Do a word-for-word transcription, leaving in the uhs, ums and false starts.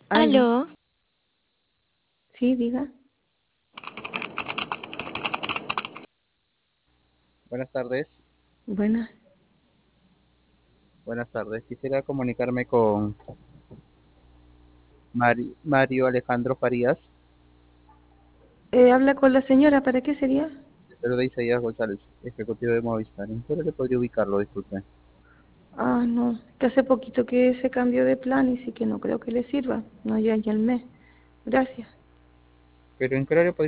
Aló, Aló, sí, diga. Buenas tardes, Buenas. buenas tardes. Quisiera comunicarme con Mari- Mario Alejandro Farías, Eh, habla con la señora, ¿para qué sería? pero de Isaías González, ejecutivo de Movistar. ¿Pero le podría ubicarlo? Disculpe. Ah, no, que hace poquito que se cambió de plan y sí que no creo que le sirva. No, ya, ya el mes. Gracias. ¿Pero en qué horario podría